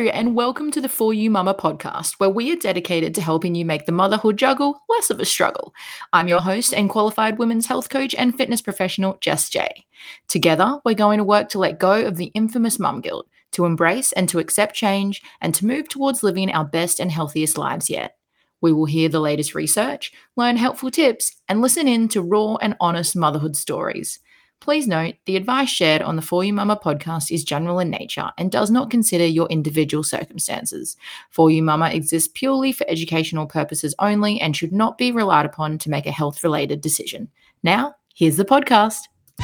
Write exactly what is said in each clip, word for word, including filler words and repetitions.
and welcome to the For You Mama podcast, where we are dedicated to helping you make the motherhood juggle less of a struggle. I'm your host and qualified women's health coach and fitness professional, Jess J. Together, we're going to work to let go of the infamous mum guilt, to embrace and to accept change, and to move towards living our best and healthiest lives yet. We will hear the latest research, learn helpful tips, and listen in to raw and honest motherhood stories. Please note, the advice shared on the For You Mama podcast is general in nature and does not consider your individual circumstances. For You Mama exists purely for educational purposes only and should not be relied upon to make a health-related decision. Now, here's the podcast.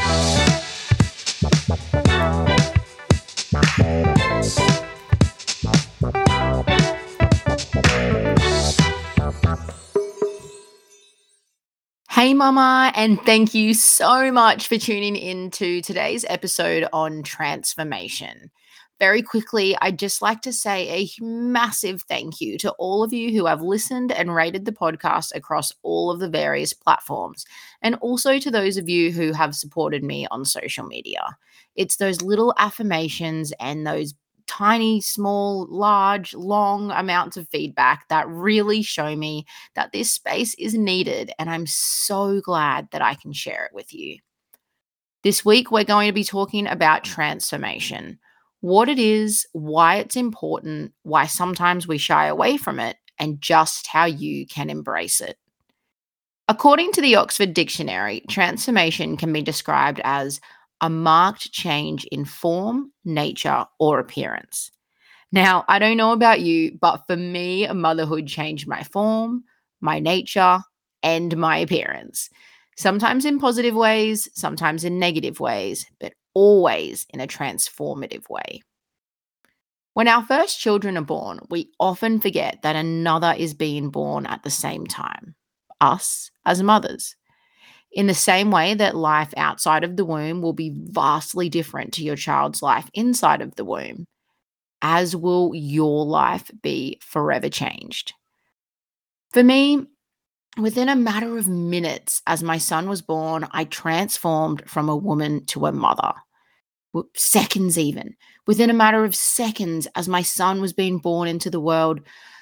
Hey mama, and thank you so much for tuning in to today's episode on transformation. Very quickly, I'd just like to say a massive thank you to all of you who have listened and rated the podcast across all of the various platforms, and also to those of you who have supported me on social media. It's those little affirmations and those tiny, small, large, long amounts of feedback that really show me that this space is needed, and I'm so glad that I can share it with you. This week, we're going to be talking about transformation, what it is, why it's important, why sometimes we shy away from it, and just how you can embrace it. According to the Oxford Dictionary, transformation can be described as a marked change in form, nature, or appearance. Now, I don't know about you, but for me, motherhood changed my form, my nature, and my appearance. Sometimes in positive ways, sometimes in negative ways, but always in a transformative way. When our first children are born, we often forget that another is being born at the same time, us as mothers. In the same way that life outside of the womb will be vastly different to your child's life inside of the womb, as will your life be forever changed. For me, within a matter of minutes as my son was born, I transformed from a woman to a mother. Seconds even. Within a matter of seconds as my son was being born into the world,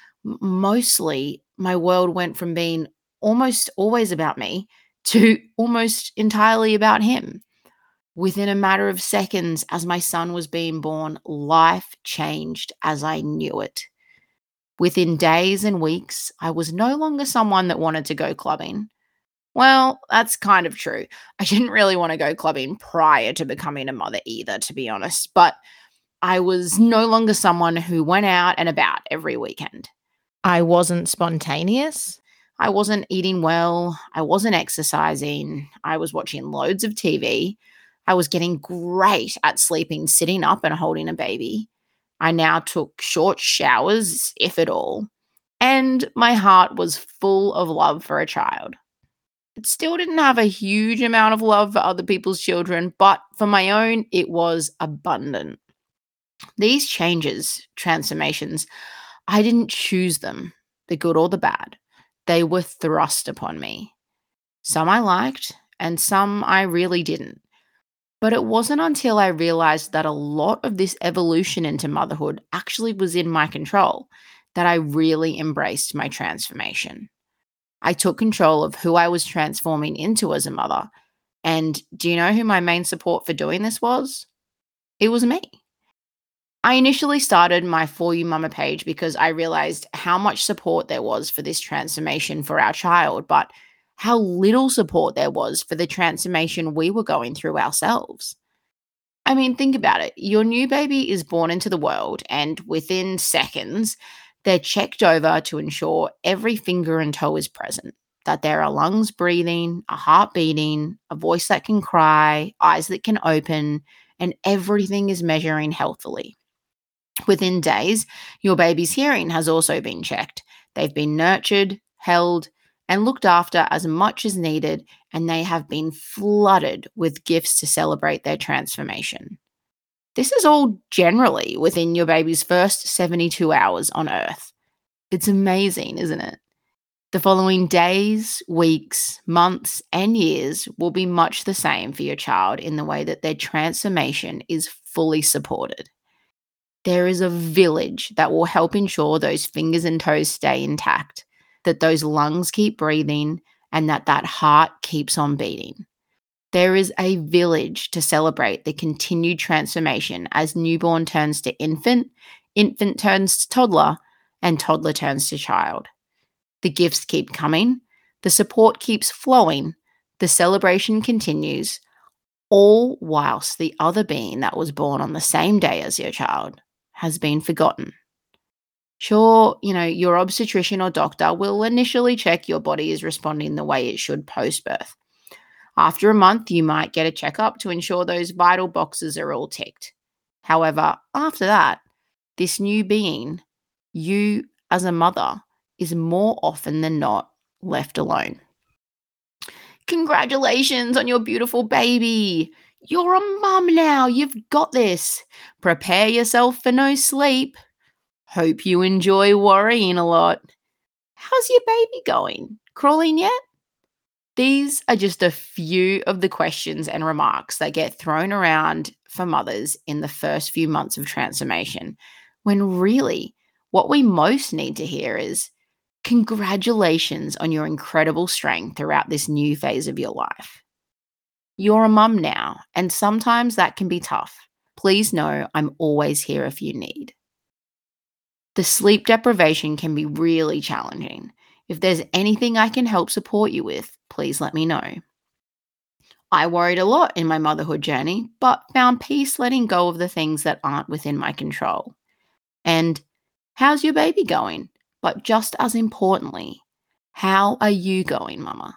mostly my world went from being almost always about me to almost entirely about him. Within a matter of seconds, as my son was being born, life changed as I knew it. Within days and weeks, I was no longer someone that wanted to go clubbing. Well, that's kind of true. I didn't really want to go clubbing prior to becoming a mother either, to be honest, but I was no longer someone who went out and about every weekend. I wasn't spontaneous. I wasn't eating well. I wasn't exercising. I was watching loads of T V. I was getting great at sleeping, sitting up and holding a baby. I now took short showers, if at all. And my heart was full of love for a child. It still didn't have a huge amount of love for other people's children, but for my own, it was abundant. These changes, transformations, I didn't choose them, the good or the bad. They were thrust upon me. Some I liked, and some I really didn't. But it wasn't until I realized that a lot of this evolution into motherhood actually was in my control that I really embraced my transformation. I took control of who I was transforming into as a mother. And do you know who my main support for doing this was? It was me. I initially started my For You Mama page because I realized how much support there was for this transformation for our child, but how little support there was for the transformation we were going through ourselves. I mean, think about it. Your new baby is born into the world, and within seconds, they're checked over to ensure every finger and toe is present, that there are lungs breathing, a heart beating, a voice that can cry, eyes that can open, and everything is measuring healthily. Within days, your baby's hearing has also been checked. They've been nurtured, held, and looked after as much as needed, and they have been flooded with gifts to celebrate their transformation. This is all generally within your baby's first seventy-two hours on Earth. It's amazing, isn't it? The following days, weeks, months, and years will be much the same for your child in the way that their transformation is fully supported. There is a village that will help ensure those fingers and toes stay intact, that those lungs keep breathing, and that that heart keeps on beating. There is a village to celebrate the continued transformation as newborn turns to infant, infant turns to toddler, and toddler turns to child. The gifts keep coming, the support keeps flowing, the celebration continues, all whilst the other being that was born on the same day as your child has been forgotten. Sure, you know, your obstetrician or doctor will initially check your body is responding the way it should post birth. After a month, you might get a checkup to ensure those vital boxes are all ticked. However, after that, this new being, you as a mother, is more often than not left alone. Congratulations on your beautiful baby. You're a mum now. You've got this. Prepare yourself for no sleep. Hope you enjoy worrying a lot. How's your baby going? Crawling yet? These are just a few of the questions and remarks that get thrown around for mothers in the first few months of transformation, when really what we most need to hear is, congratulations on your incredible strength throughout this new phase of your life. You're a mum now, and sometimes that can be tough. Please know I'm always here if you need. The sleep deprivation can be really challenging. If there's anything I can help support you with, please let me know. I worried a lot in my motherhood journey, but found peace letting go of the things that aren't within my control. And how's your baby going? But just as importantly, how are you going, mama?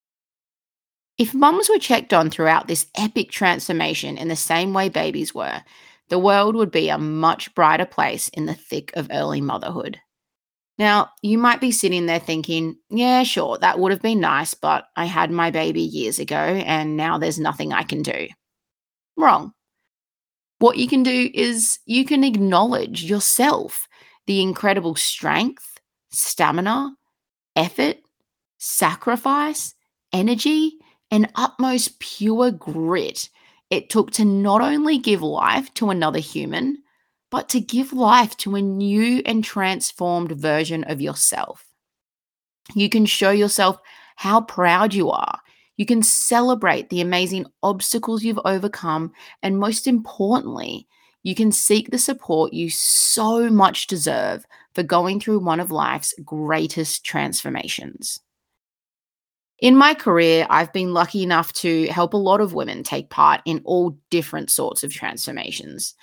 If mums were checked on throughout this epic transformation in the same way babies were, the world would be a much brighter place in the thick of early motherhood. Now, you might be sitting there thinking, yeah, sure, that would have been nice, but I had my baby years ago and now there's nothing I can do. Wrong. What you can do is you can acknowledge yourself, the incredible strength, stamina, effort, sacrifice, energy, and utmost pure grit it took to not only give life to another human, but to give life to a new and transformed version of yourself. You can show yourself how proud you are. You can celebrate the amazing obstacles you've overcome. And most importantly, you can seek the support you so much deserve for going through one of life's greatest transformations. In my career, I've been lucky enough to help a lot of women take part in all different sorts of transformations.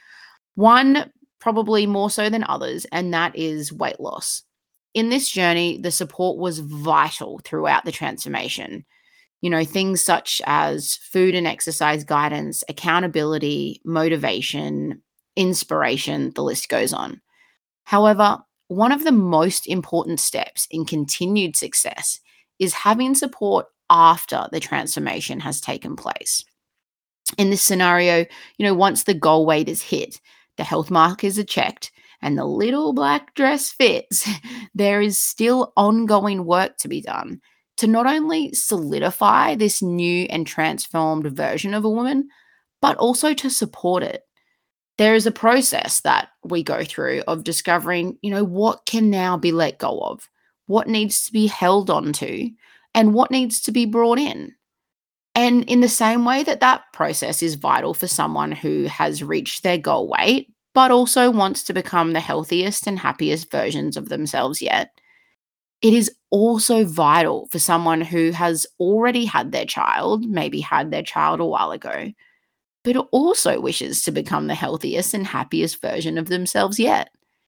One, probably more so than others, and that is weight loss. In this journey, the support was vital throughout the transformation. You know, things such as food and exercise guidance, accountability, motivation, inspiration, the list goes on. However, one of the most important steps in continued success is having support after the transformation has taken place. In this scenario, you know, once the goal weight is hit, the health markers are checked, and the little black dress fits, there is still ongoing work to be done to not only solidify this new and transformed version of a woman, but also to support it. There is a process that we go through of discovering, you know, what can now be let go of, what needs to be held on to, and what needs to be brought in. And in the same way that that process is vital for someone who has reached their goal weight, but also wants to become the healthiest and happiest versions of themselves yet, it is also vital for someone who has already had their child, maybe had their child a while ago, but also wishes to become the healthiest and happiest version of themselves yet.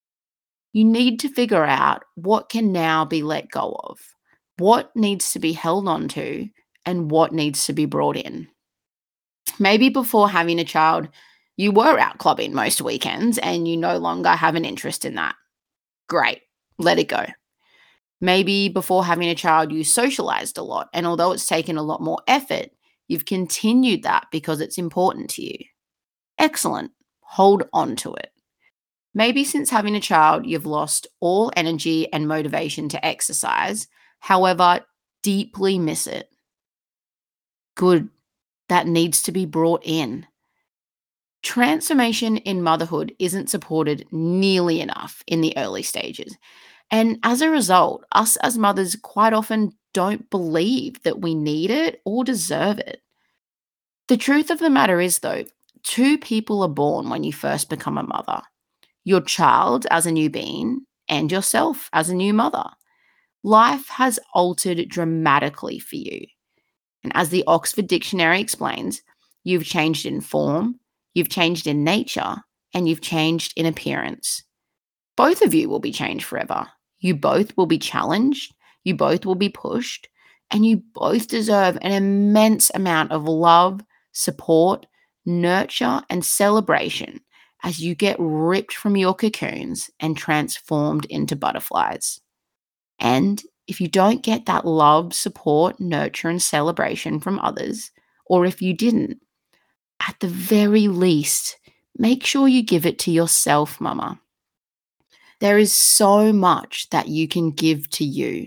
You need to figure out what can now be let go of, what needs to be held on to, and what needs to be brought in. Maybe before having a child, you were out clubbing most weekends and you no longer have an interest in that. Great, let it go. Maybe before having a child, you socialized a lot, and although it's taken a lot more effort, you've continued that because it's important to you. Excellent. Hold on to it. Maybe since having a child, you've lost all energy and motivation to exercise, however, deeply miss it. Good. That needs to be brought in. Transformation in motherhood isn't supported nearly enough in the early stages. And as a result, us as mothers quite often don't believe that we need it or deserve it. The truth of the matter is, though, two people are born when you first become a mother: your child as a new being and yourself as a new mother. Life has altered dramatically for you. And as the Oxford Dictionary explains, you've changed in form, you've changed in nature, and you've changed in appearance. Both of you will be changed forever. You both will be challenged, you both will be pushed, and you both deserve an immense amount of love, support, nurture, and celebration as you get ripped from your cocoons and transformed into butterflies. And if you don't get that love, support, nurture, and celebration from others, or if you didn't, at the very least, make sure you give it to yourself, mama. There is so much that you can give to you.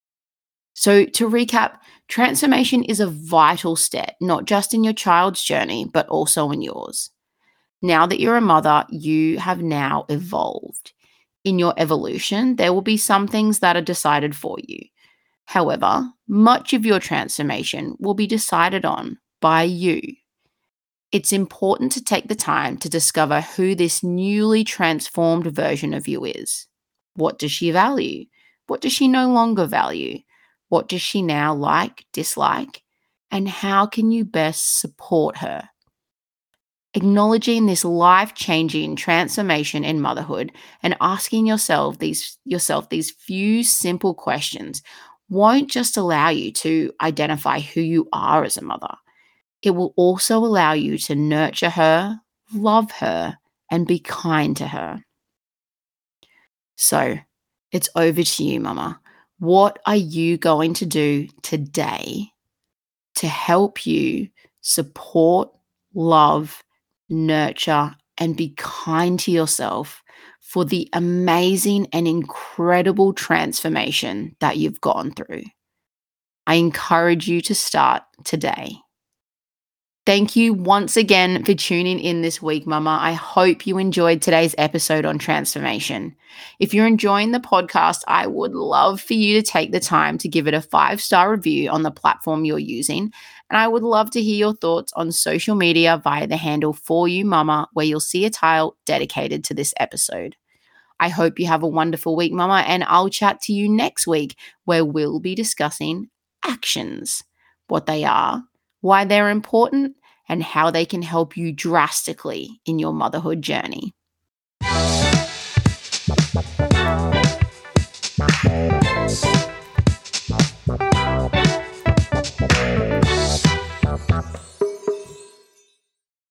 So, to recap, transformation is a vital step, not just in your child's journey, but also in yours. Now that you're a mother, you have now evolved. In your evolution, there will be some things that are decided for you. However, much of your transformation will be decided on by you. It's important to take the time to discover who this newly transformed version of you is. What does she value? What does she no longer value? What does she now like, dislike? And how can you best support her? Acknowledging this life-changing transformation in motherhood and asking yourself these, yourself these few simple questions won't just allow you to identify who you are as a mother. It will also allow you to nurture her, love her, and be kind to her. So, it's over to you, mama. What are you going to do today to help you support, love, nurture, and be kind to yourself for the amazing and incredible transformation that you've gone through? I encourage you to start today. Thank you once again for tuning in this week, Mama. I hope you enjoyed today's episode on transformation. If you're enjoying the podcast, I would love for you to take the time to give it a five-star review on the platform you're using. And I would love to hear your thoughts on social media via the handle For You Mama, where you'll see a tile dedicated to this episode. I hope you have a wonderful week, Mama, and I'll chat to you next week, where we'll be discussing actions, what they are, why they're important, and how they can help you drastically in your motherhood journey.